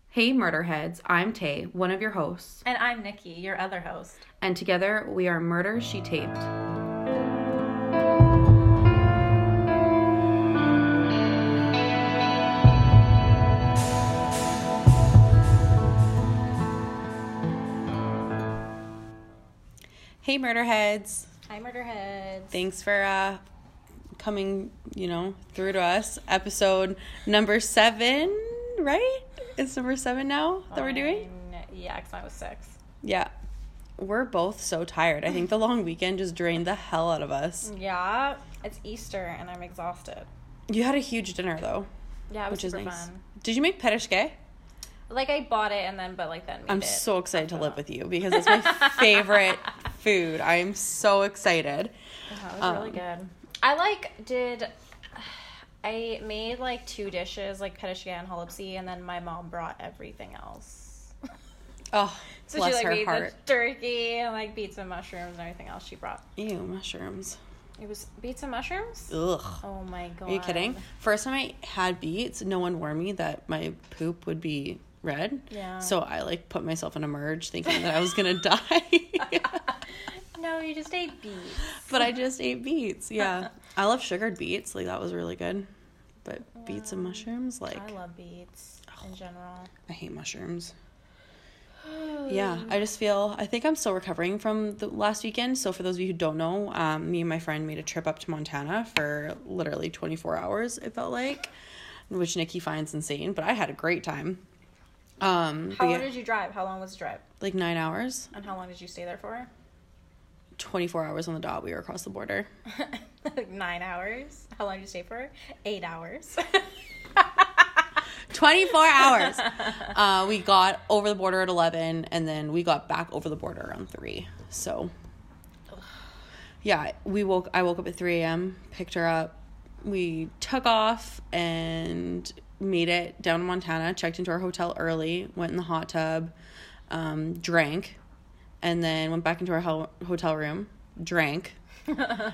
Hey Murderheads, I'm Tay, one of your hosts. And I'm Nikki, your other host. And together we are Murder, She Taped. Hey Murderheads. Hi Murderheads. Thanks for coming, through to us. Episode number 7, right? It's number 7 now that we're doing? Yeah, because I was 6. Yeah. We're both so tired. I think the long weekend just drained the hell out of us. Yeah, it's Easter and I'm exhausted. You had a huge dinner though. Yeah, it was which is super nice. fun. Did you make pirishke? Like I bought it and then made I'm it. so excited to live with you because it's my favorite food. I'm so excited. Yeah, it was really good. I made 2 dishes, pirishke and halipsi, and then my mom brought everything else. Oh, So bless she her made heart. the turkey and beets and mushrooms and everything else she brought. Ew, mushrooms. It was beets and mushrooms? Ugh. Oh my god. Are you kidding? First time I had beets, no one warned me that my poop would be red. Yeah. So I put myself in a merge thinking that I was gonna die. No, you just ate beets. But I just ate beets. Yeah. I love sugared beets. That was really good. But beets and mushrooms, I love beets in general. I hate mushrooms. Yeah, I think I'm still recovering from the last weekend. So for those of you who don't know, me and my friend made a trip up to Montana for literally 24 hours, it felt like, which Nikki finds insane, but I had a great time. How long did you drive? How long was the drive? 9 hours. And how long did you stay there for? 24 hours on the dot. We were across the border. 9 hours. How long did you stay for? 8 hours. 24 hours. We got over the border at 11, and then we got back over the border around 3. So, yeah, I woke up at 3 a.m., picked her up. We took off and made it down to Montana, checked into our hotel early, went in the hot tub, drank, and then went back into our hotel room, drank. We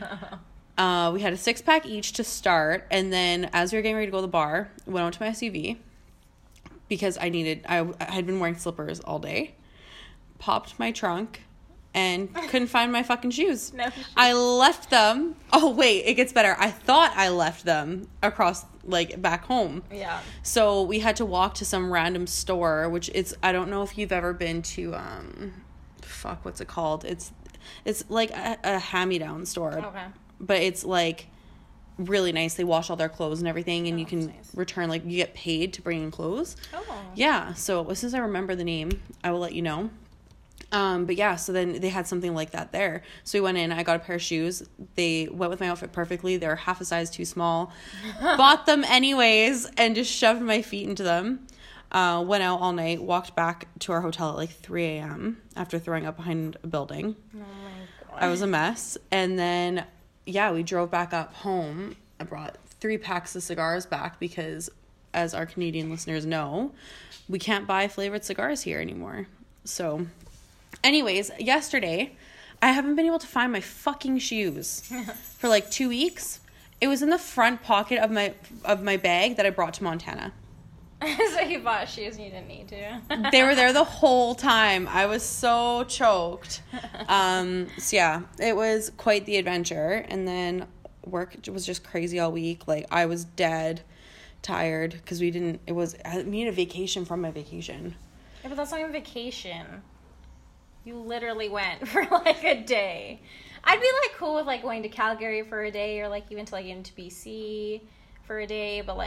had a 6-pack each to start, and then as we were getting ready to go to the bar, went out to my SUV because I had been wearing slippers all day, popped my trunk, and couldn't find my fucking shoes. No. I left them. Oh, wait, it gets better. I thought I left them across, back home. Yeah. So we had to walk to some random store, which I don't know if you've ever been to, what's it called? It's like a hand-me-down store. Okay. But it's really nice. They wash all their clothes and everything, and you can return, you get paid to bring in clothes. Oh. Yeah. So as soon as I remember the name, I will let you know. But yeah, so then they had something like that there. So we went in, I got a pair of shoes. They went with my outfit perfectly. They were half a size too small. Bought them anyways and just shoved my feet into them. Went out all night, walked back to our hotel at 3 a.m. after throwing up behind a building. Oh my god. I was a mess. And then, yeah, we drove back up home. I brought 3 packs of cigars back because, as our Canadian listeners know, we can't buy flavored cigars here anymore. So, anyways, yesterday, I haven't been able to find my fucking shoes for 2 weeks. It was in the front pocket of my bag that I brought to Montana. So you bought shoes and you didn't need to. They were there the whole time. I was so choked. So yeah, it was quite the adventure. And then work was just crazy all week. I was dead tired because I needed a vacation from my vacation. Yeah, but that's not even vacation. You literally went for a day. I'd be cool with going to Calgary for a day or even to into BC for a day, but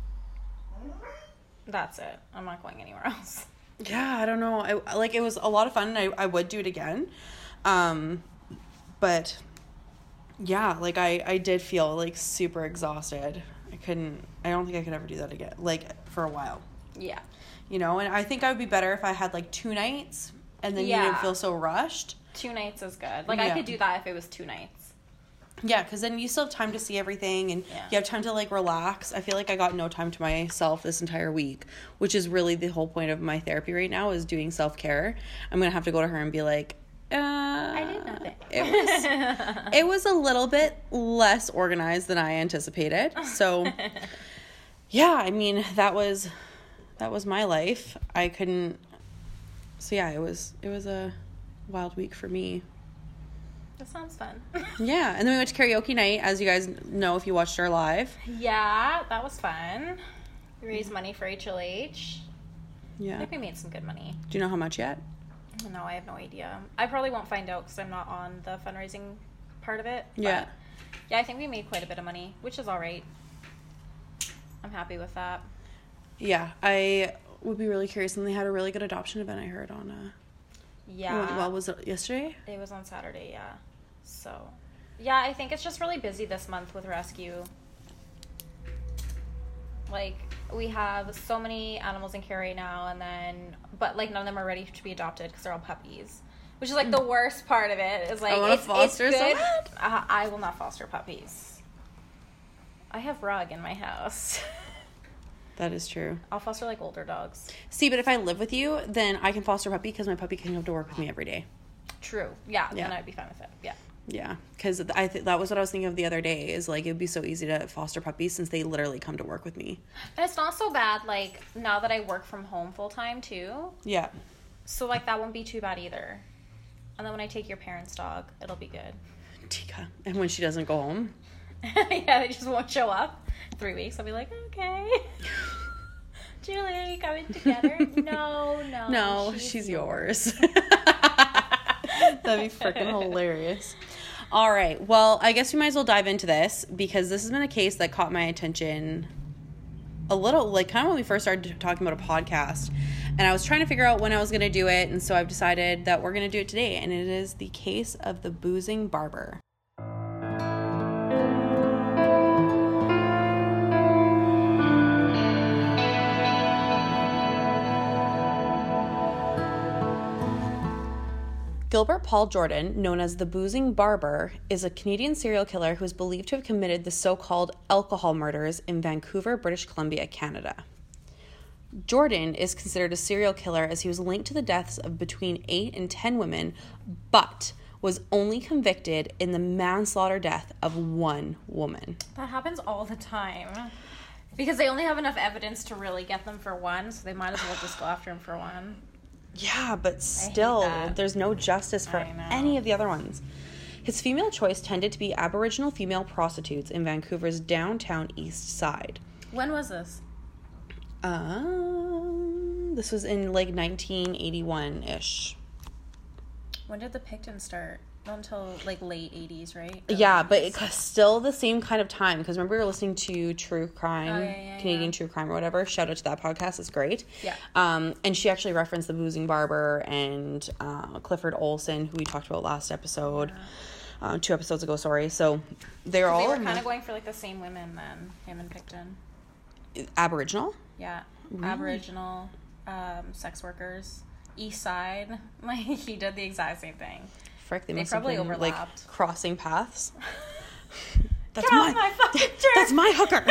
that's it. I'm not going anywhere else. Yeah, I don't know. It was a lot of fun, and I would do it again. But yeah, I did feel super exhausted. I don't think I could ever do that again, for a while. Yeah. And I think I would be better if I had 2 nights and then you didn't feel so rushed. 2 nights is good. I could do that if it was 2 nights. Yeah, because then you still have time to see everything, and you have time to relax. I feel like I got no time to myself this entire week, which is really the whole point of my therapy right now is doing self-care. I'm going to have to go to her and be like, I did nothing. It was a little bit less organized than I anticipated. So, yeah, I mean, that was that was my life. I couldn't. So yeah, it was a wild week for me. That sounds fun. Yeah, and then we went to karaoke night, as you guys know if you watched our live. Yeah, that was fun. We raised money for HLH. Yeah. I think we made some good money. Do you know how much yet? No, I have no idea. I probably won't find out because I'm not on the fundraising part of it. Yeah. Yeah, I think we made quite a bit of money, which is all right. I'm happy with that. Yeah, I would be really curious. And they had a really good adoption event, I heard, on... Yeah. Well, was it yesterday? It was on Saturday, yeah. So, yeah, I think it's just really busy this month with rescue. Like, we have so many animals in care right now, but like none of them are ready to be adopted because they're all puppies. Which is like the worst part of it. Is like, it's good. So I will not foster puppies. I have Rug in my house. That is true. I'll foster like older dogs. See, but if I live with you, then I can foster a puppy because my puppy can come to work with me every day. True. Yeah. Then I'd be fine with it. Yeah. Yeah, because that was what I was thinking of the other day, is like it would be so easy to foster puppies since they literally come to work with me. And it's not so bad, like, now that I work from home full time too. Yeah. So like that won't be too bad either. And then when I take your parents' dog, it'll be good. Tika. And when she doesn't go home? Yeah, they just won't show up. 3 weeks, I'll be like, okay. Julie, are you coming together? No, she's yours. That'd be freaking hilarious. All right. Well, I guess we might as well dive into this because this has been a case that caught my attention a little, like kind of when we first started talking about a podcast. And I was trying to figure out when I was going to do it. And so I've decided that we're going to do it today. And it is the case of the boozing barber. Gilbert Paul Jordan, known as the Boozing Barber, is a Canadian serial killer who is believed to have committed the so-called alcohol murders in Vancouver, British Columbia, Canada. Jordan is considered a serial killer as he was linked to the deaths of between 8 and 10 women, but was only convicted in the manslaughter death of 1 woman. That happens all the time. Because they only have enough evidence to really get them for one, so they might as well just go after him for one. Yeah, but still, there's no justice for any of the other ones. His female choice tended to be Aboriginal female prostitutes in Vancouver's downtown east side. When was this? This was in like 1981-ish. When did the Picton start? Not until like late 80s, right? Yeah, but it's still the same kind of time. Because remember we were listening to True Crime, Canadian True Crime or whatever. Shout out to that podcast. It's great. Yeah. And she actually referenced the Boozing Barber and Clifford Olson, who we talked about last episode. Yeah. 2 episodes ago, sorry. So they were kind of going for like the same women then, him and Picton. Aboriginal? Yeah. Really? Aboriginal, sex workers, East Side. Like, he did the exact same thing. Frick, they must probably have been, overlapped. like, crossing paths. That's my fucking jerk. That's my hooker.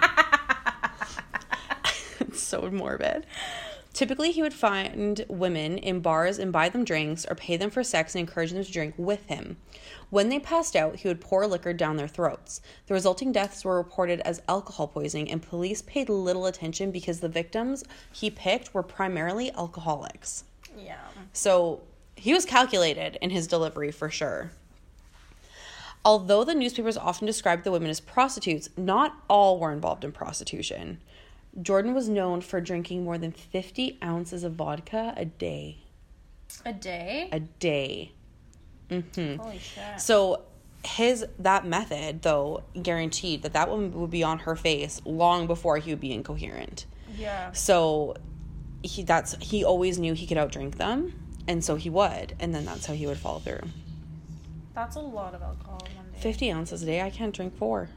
It's so morbid. Typically, he would find women in bars and buy them drinks or pay them for sex and encourage them to drink with him. When they passed out, he would pour liquor down their throats. The resulting deaths were reported as alcohol poisoning, and police paid little attention because the victims he picked were primarily alcoholics. Yeah. So he was calculated in his delivery for sure. Although the newspapers often described the women as prostitutes, not all were involved in prostitution. Jordan was known for drinking more than 50 ounces of vodka a day. A day? A day. Mm-hmm. Holy shit. So that method, though, guaranteed that woman would be on her face long before he would be incoherent. Yeah. So he always knew he could outdrink them, and so he would, and then that's how he would follow through. That's a lot of alcohol in one day. 50 ounces a day, I can't drink 4.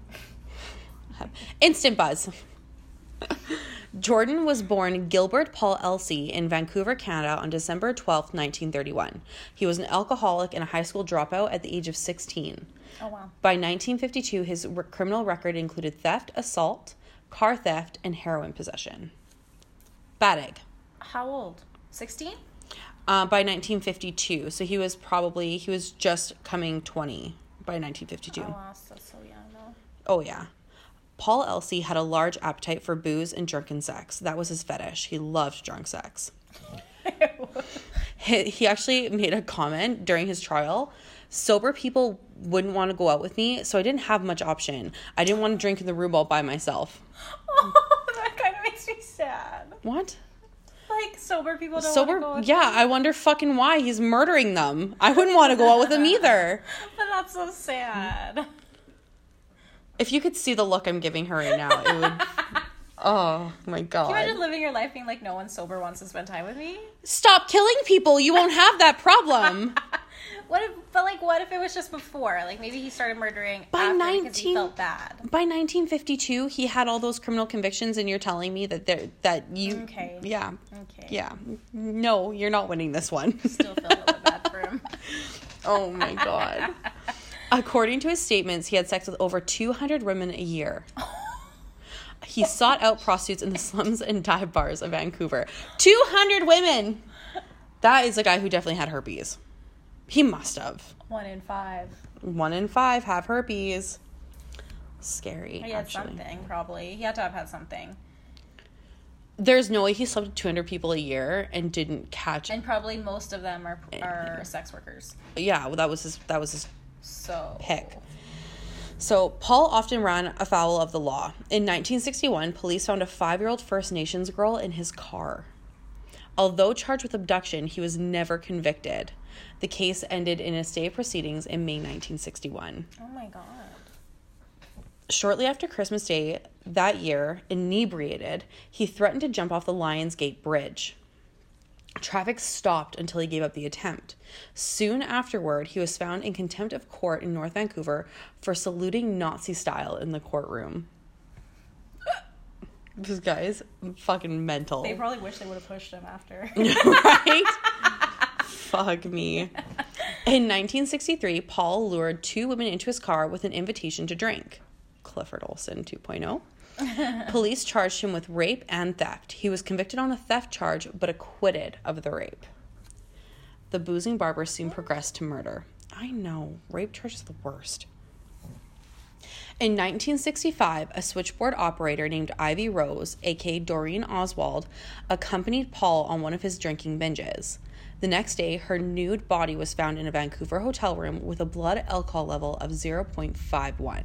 Instant buzz. Jordan was born Gilbert Paul Elsey in Vancouver, Canada on December 12th, 1931. He was an alcoholic and a high school dropout at the age of 16. Oh, wow. By 1952, his criminal record included theft, assault, car theft, and heroin possession. Bad egg. How old? 16? By 1952. So he was just coming 20 by 1952. Oh, wow, that's so young, though. Oh, yeah. Paul Elsey had a large appetite for booze and drunken sex. That was his fetish. He loved drunk sex. He actually made a comment during his trial. Sober people wouldn't want to go out with me, so I didn't have much option. I didn't want to drink in the room all by myself. Oh, that kind of makes me sad. What? Like, sober people don't want to go with yeah, I wonder fucking why. He's murdering them. I wouldn't want to go out with him either. But that's so sad. If you could see the look I'm giving her right now, it would... Oh, my God. Can you imagine living your life being like, no one sober wants to spend time with me? Stop killing people. You won't have that problem. What if it was just before? Like, maybe he started murdering because he felt bad. By 1952, he had all those criminal convictions, and you're telling me that you... Okay. Yeah. Okay. Yeah. No, you're not winning this one. Still feel a little bad for him. Oh, my God. According to his statements, he had sex with over 200 women a year. He sought out prostitutes in the slums and dive bars of Vancouver. 200 women! That is a guy who definitely had herpes. He must have. 1 in 5. 1 in 5 have herpes. Scary, He had something, probably. He had to have had something. There's no way he slept with 200 people a year and didn't catch... And probably most of them are sex workers. Yeah, well, that was his So... pick. So, Paul often ran afoul of the law. In 1961, police found a 5-year-old First Nations girl in his car. Although charged with abduction, he was never convicted. The case ended in a stay of proceedings in May 1961. Oh my God. Shortly after Christmas Day that year, inebriated, he threatened to jump off the Lions Gate Bridge. Traffic stopped until he gave up the attempt. Soon afterward, he was found in contempt of court in North Vancouver for saluting Nazi style in the courtroom. This guy is fucking mental. They probably wish they would have pushed him after. Right? Fuck me. In 1963, Paul lured 2 women into his car with an invitation to drink. Clifford Olson 2.0. Police charged him with rape and theft. He was convicted on a theft charge, but acquitted of the rape. The boozing barber soon progressed to murder. I know. Rape charge is the worst. In 1965, a switchboard operator named Ivy Rose, a.k.a. Doreen Oswald, accompanied Paul on one of his drinking binges. The next day, her nude body was found in a Vancouver hotel room with a blood alcohol level of 0.51.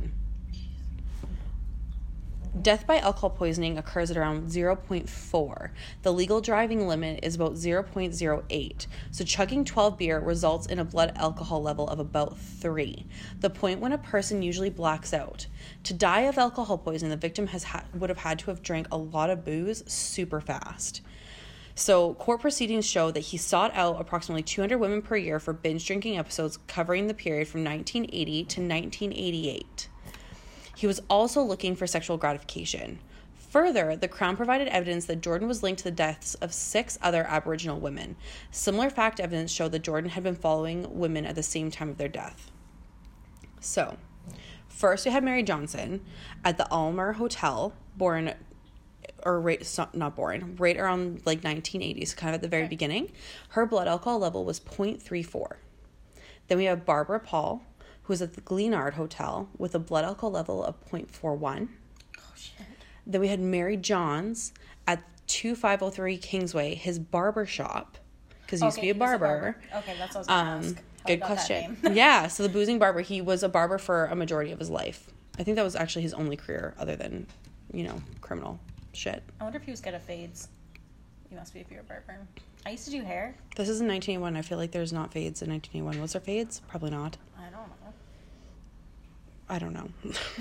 Death by alcohol poisoning occurs at around 0.4. The legal driving limit is about 0.08. So chugging 12 beer results in a blood alcohol level of about 3, the point when a person usually blacks out. To die of alcohol poisoning, the victim would have had to have drank a lot of booze super fast. So court proceedings show that he sought out approximately 200 women per year for binge drinking episodes covering the period from 1980 to 1988. He was also looking for sexual gratification. Further, the Crown provided evidence that Jordan was linked to the deaths of 6 other Aboriginal women. Similar fact evidence showed that Jordan had been following women at the same time of their death. So, first we had Mary Johnson at the Almer Hotel, right around like 1980, so kind of at the very beginning. Her blood alcohol level was 0.34. Then we have Barbara Paul, who was at the Glenard Hotel with a blood alcohol level of 0.41. Oh, shit. Then we had Mary Johns at 2503 Kingsway, his barber shop, because he used to be a barber. Okay, that's what I was going to ask. Good question. Yeah, so the boozing barber, he was a barber for a majority of his life. I think that was actually his only career other than, criminal shit. I wonder if he was good at fades. You must be if you're a barber. I used to do hair. This is in 1981. I feel like there's not fades in 1981. Was there fades? Probably not. I don't know.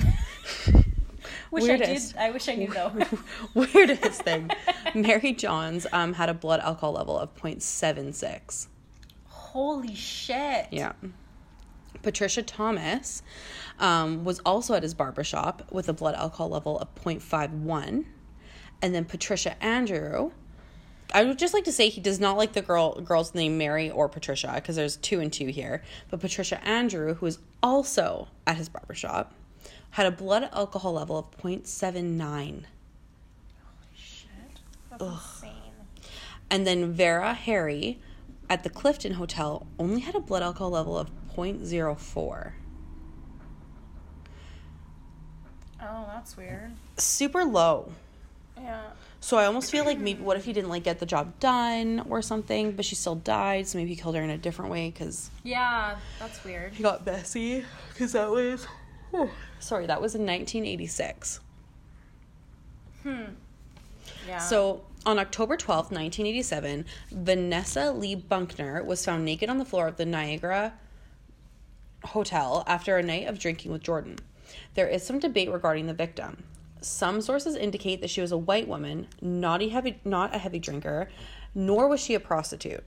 I wish I knew though. Weirdest thing. Mary Johns had a blood alcohol level of 0.76. Holy shit. Yeah. Patricia Thomas was also at his barbershop with a blood alcohol level of 0.51. And then Patricia Andrew, I would just like to say he does not like the girls named Mary or Patricia, because there's 2 and 2 here. But Patricia Andrew, who is also at his barbershop, had a blood alcohol level of 0.79. Holy shit. That's insane. And then Vera Harry at the Clifton Hotel only had a blood alcohol level of 0.04. Oh, that's weird. Super low. Yeah. So I almost feel like maybe what if he didn't like get the job done or something, but she still died, so maybe he killed her in a different way because Yeah, that's weird. he got messy because that was that was in 1986. Yeah. So on October 12th, 1987, Vanessa Lee Buckner was found naked on the floor of the Niagara Hotel after a night of drinking with Jordan. There is some debate regarding the victim. Some sources indicate that she was a white woman, not a heavy drinker, nor was she a prostitute.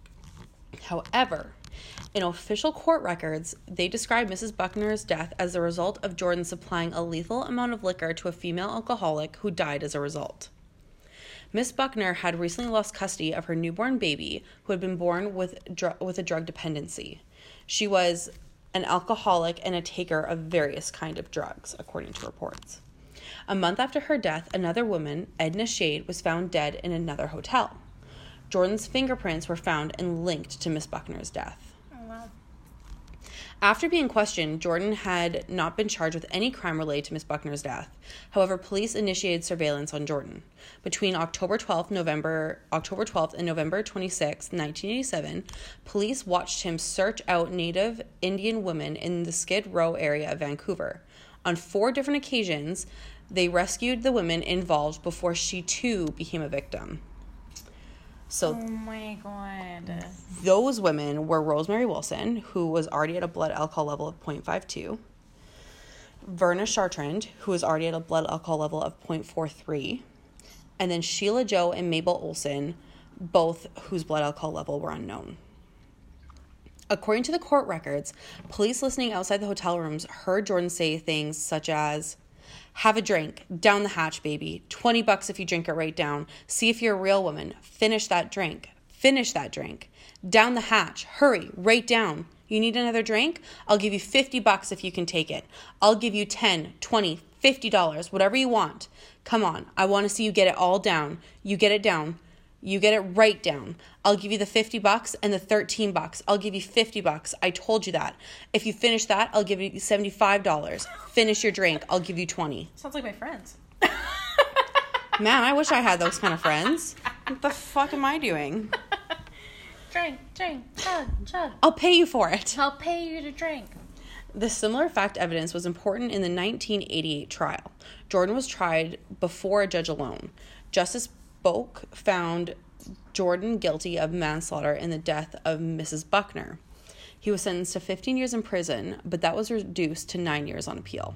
However, in official court records, they describe Mrs. Buckner's death as the result of Jordan supplying a lethal amount of liquor to a female alcoholic who died as a result. Miss Buckner had recently lost custody of her newborn baby who had been born with a drug dependency. She was an alcoholic and a taker of various kind of drugs, according to reports. A month after her death, another woman, Edna Shade, was found dead in another hotel. Jordan's fingerprints were found and linked to Miss Buckner's death. Oh, wow. After being questioned, Jordan had not been charged with any crime related to Miss Buckner's death. However, police initiated surveillance on Jordan. Between October 12th and November 26th, 1987, police watched him search out Native Indian women in the Skid Row area of Vancouver. On 4 different occasions, they rescued the women involved before she too became a victim. So, oh my God. Those women were Rosemary Wilson, who was already at a blood alcohol level of 0.52, Verna Chartrand, who was already at a blood alcohol level of 0.43, and then Sheila Joe and Mabel Olson, both whose blood alcohol level were unknown. According to the court records, police listening outside the hotel rooms heard Jordan say things such as, "Have a drink. Down the hatch, baby. $20 if you drink it right down. See if you're a real woman. Finish that drink. Finish that drink. Down the hatch. Hurry. Right down. You need another drink? I'll give you $50 if you can take it. I'll give you $10, $20, $50, whatever you want. Come on. I want to see you get it all down. You get it down. You get it right down. I'll give you the $50 and the $13. I'll give you $50. I told you that. If you finish that, I'll give you $75. Finish your drink. I'll give you $20. Sounds like my friends. Man, I wish I had those kind of friends. What the fuck am I doing? Drink, chug. I'll pay you for it. I'll pay you to drink. The similar fact evidence was important in the 1988 trial. Jordan was tried before a judge alone. Justice Boak found Jordan guilty of manslaughter in the death of Mrs. Buckner. He was sentenced to 15 years in prison, but that was reduced to 9 years on appeal.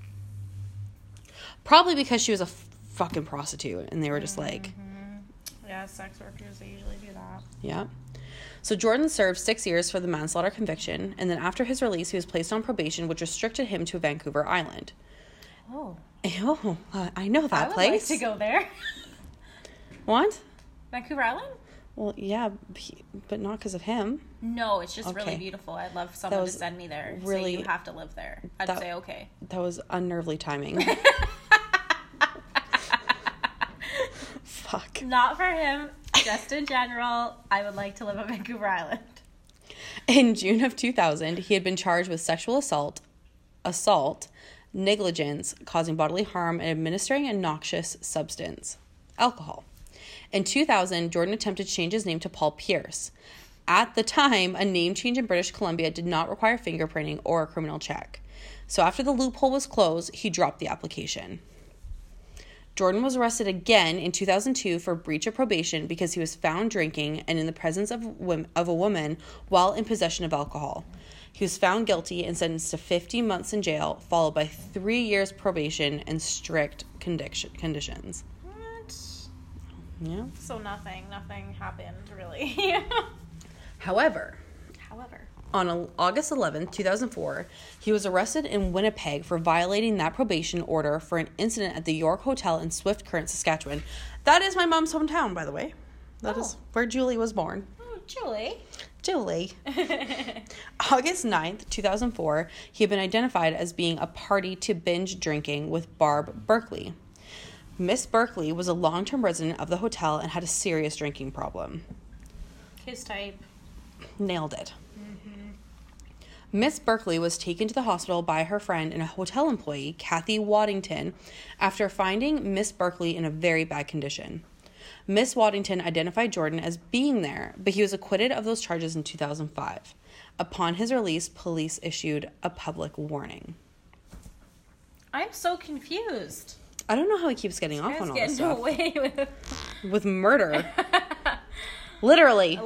Probably because she was a fucking prostitute, and they were just like... Yeah, sex workers, they usually do that. Yeah. So Jordan served 6 years for the manslaughter conviction, and then after his release, he was placed on probation, which restricted him to Vancouver Island. Oh. Oh, I know that place. I would like to go there. What? Vancouver Island? Well, yeah, but not because of him. No, it's just really Okay. beautiful. I'd love someone to send me there. Really, say you have to live there. I'd say okay. That was unnervely timing. Fuck. Not for him, just in general. I would like to live on Vancouver Island. In June of 2000, he had been charged with sexual assault, negligence, causing bodily harm, and administering a noxious substance, alcohol. In 2000, Jordan attempted to change his name to Paul Pierce. At the time, a name change in British Columbia did not require fingerprinting or a criminal check. So after the loophole was closed, he dropped the application. Jordan was arrested again in 2002 for breach of probation because he was found drinking and in the presence of a woman while in possession of alcohol. He was found guilty and sentenced to 50 months in jail, followed by 3 years probation and strict conditions. What? Yeah. So nothing happened, really. However, on August 11th, 2004, he was arrested in Winnipeg for violating that probation order for an incident at the York Hotel in Swift Current, Saskatchewan. That is my mom's hometown, by the way. That is where Julie was born. Oh, Julie. August 9th, 2004, he had been identified as being a party to binge drinking with Barb Berkeley. Miss Berkeley was a long-term resident of the hotel and had a serious drinking problem. His type. Nailed it. Miss Berkeley was taken to the hospital by her friend and a hotel employee, Kathy Waddington, after finding Miss Berkeley in a very bad condition. Miss Waddington identified Jordan as being there, but he was acquitted of those charges in 2005. Upon his release, police issued a public warning. I'm so confused. I don't know how he keeps getting off on all this stuff. Away with murder. Literally.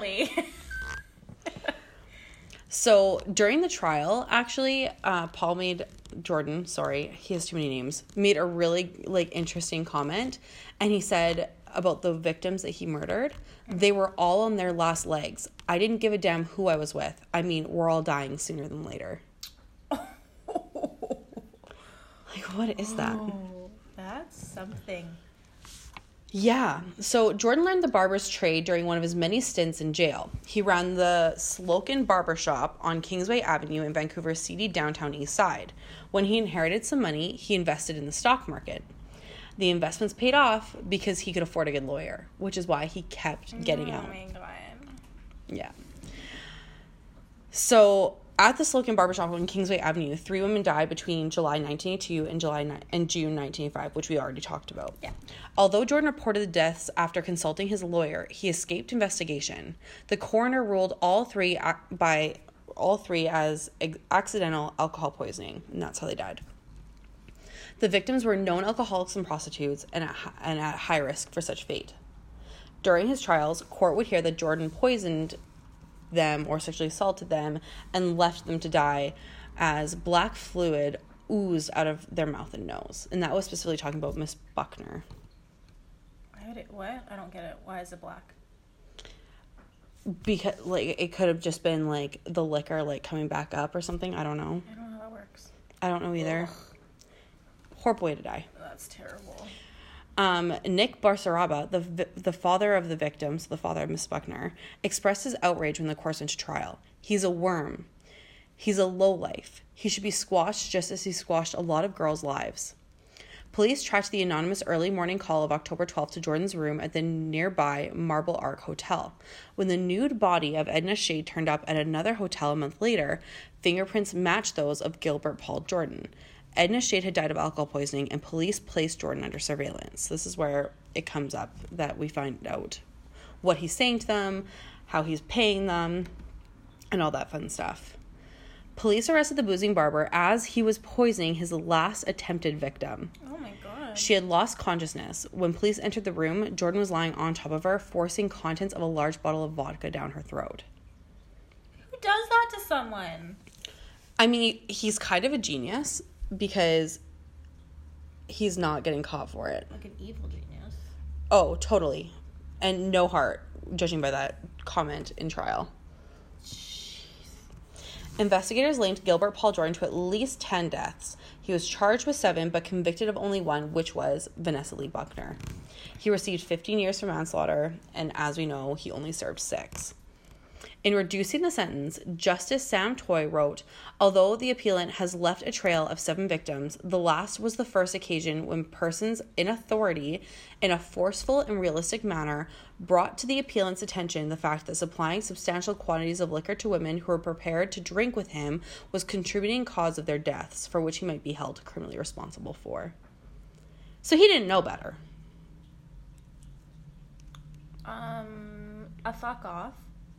So during the trial, actually, Paul made Jordan, sorry, he has too many names, made a really interesting comment. And he said about the victims that he murdered, they were all on their last legs. I didn't give a damn who I was with. I mean, we're all dying sooner than later. What is that? Oh, that's something. Yeah. So Jordan learned the barber's trade during one of his many stints in jail. He ran the Slocan Barber Shop on Kingsway Avenue in Vancouver's seedy downtown east side. When he inherited some money, he invested in the stock market. The investments paid off because he could afford a good lawyer, which is why he kept getting out. Oh my God. Yeah. So at the Slocan Barbershop on Kingsway Avenue, 3 women died between July 1982 and June 1985, which we already talked about. Yeah. Although Jordan reported the deaths after consulting his lawyer, he escaped investigation. The coroner ruled all three as accidental alcohol poisoning, and that's how they died. The victims were known alcoholics and prostitutes and at high risk for such fate. During his trials, court would hear that Jordan poisoned them or sexually assaulted them and left them to die as black fluid oozed out of their mouth and nose. And that was specifically talking about Miss Buckner. What? I don't get it. Why is it black? Because it could have just been the liquor coming back up or something. I don't know. I don't know how that works. I don't know either. Ugh. Horrible way to die. That's terrible. Nick Barsaraba, the father of the victims, the father of Miss Buckner, expressed his outrage when the course went to trial. He's a worm. He's a lowlife. He should be squashed just as he squashed a lot of girls' lives. Police tracked the anonymous early morning call of October 12th to Jordan's room at the nearby Marble Arc Hotel. When the nude body of Edna Shade turned up at another hotel a month later, fingerprints matched those of Gilbert Paul Jordan. Edna Shade had died of alcohol poisoning, and police placed Jordan under surveillance. This is where it comes up that we find out what he's saying to them, how he's paying them, and all that fun stuff. Police arrested the boozing barber as he was poisoning his last attempted victim. Oh my God. She had lost consciousness. When police entered the room, Jordan was lying on top of her, forcing contents of a large bottle of vodka down her throat. Who does that to someone? I mean, he's kind of a genius because he's not getting caught for it. Like an evil genius. Oh, totally. And no heart, judging by that comment in trial. Investigators linked Gilbert Paul Jordan to at least 10 deaths. He was charged with 7, but convicted of only 1, which was Vanessa Lee Buckner. He received 15 years for manslaughter, and as we know, he only served 6. In reducing the sentence, Justice Sam Toy wrote, although the appellant has left a trail of 7 victims, the last was the first occasion when persons in authority, in a forceful and realistic manner, brought to the appellant's attention the fact that supplying substantial quantities of liquor to women who were prepared to drink with him was contributing cause of their deaths, for which he might be held criminally responsible for. So he didn't know better. A fuck off.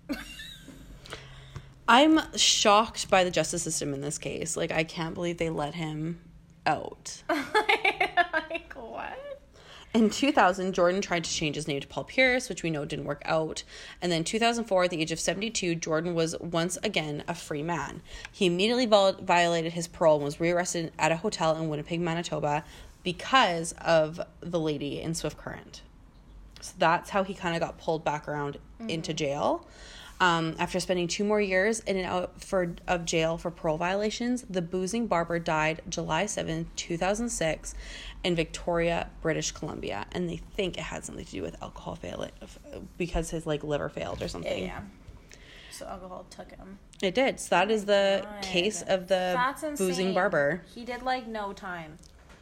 I'm shocked by the justice system in this case. I can't believe they let him out. What? In 2000, Jordan tried to change his name to Paul Pierce, which we know didn't work out. And then 2004, at the age of 72, Jordan was once again a free man. He immediately violated his parole and was rearrested at a hotel in Winnipeg, Manitoba, because of the lady in Swift Current. So that's how he kind of got pulled back around into jail. After spending 2 more years in and out of jail for parole violations, the boozing barber died July 7, 2006 in Victoria, British Columbia. And they think it had something to do with alcohol failing because his liver failed or something. Yeah. So alcohol took him. It did. So that is the case of the boozing barber. He did no time.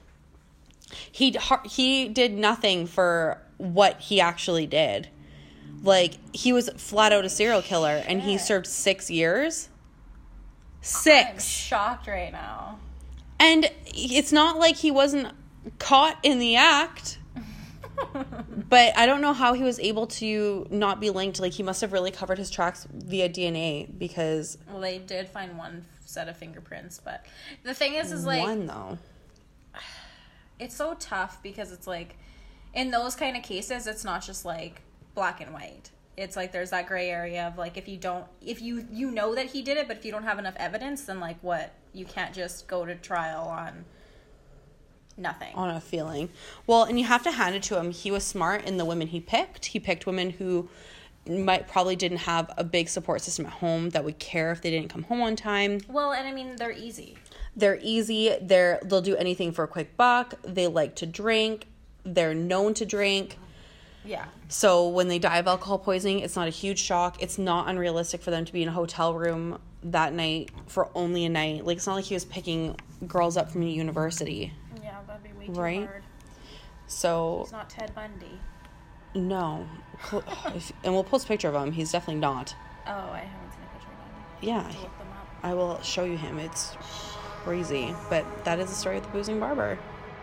He did nothing for what he actually did. He was flat out a serial killer, and he served 6 years. I'm shocked right now. And it's not like he wasn't caught in the act. But I don't know how he was able to not be linked. Like, he must have really covered his tracks via DNA because... Well, they did find one set of fingerprints, but the thing is like... One, though. It's so tough because it's like, in those kind of cases, it's not just like black and white. It's like there's that gray area of like, if you know that he did it, but if you don't have enough evidence, then like what? You can't just go to trial on... nothing. On a feeling. Well, and you have to hand it to him. He was smart in the women he picked. He picked women who probably didn't have a big support system at home that would care if they didn't come home on time. Well, and I mean, they're easy. They'll do anything for a quick buck. They like to drink. They're known to drink. Yeah. So when they die of alcohol poisoning, it's not a huge shock. It's not unrealistic for them to be in a hotel room that night for only a night. Like, it's not like he was picking girls up from a university. Yeah, that'd be way too hard. So he's not Ted Bundy. No. And we'll post a picture of him. He's definitely not. Oh, I haven't seen a picture of him. Yeah. Look them up. I will show you him. It's crazy. But that is the story of the boozing barber.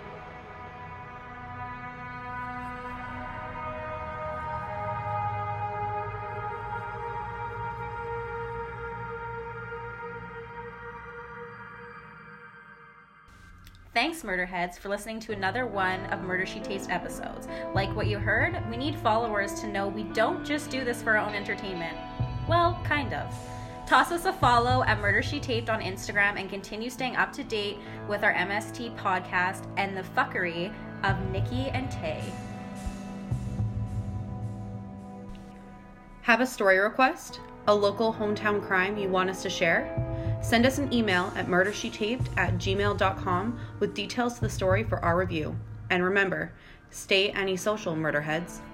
Thanks, Murderheads, for listening to another one of Murder, She Taped episodes. Like what you heard? We need followers to know we don't just do this for our own entertainment. Well, kind of. Toss us a follow at Murder, She Taped on Instagram and continue staying up to date with our MST podcast and the fuckery of Nikki and Tay. Have a story request? A local hometown crime you want us to share? Send us an email at murdershetaped@gmail.com with details to the story for our review. And remember, stay antisocial, Murderheads.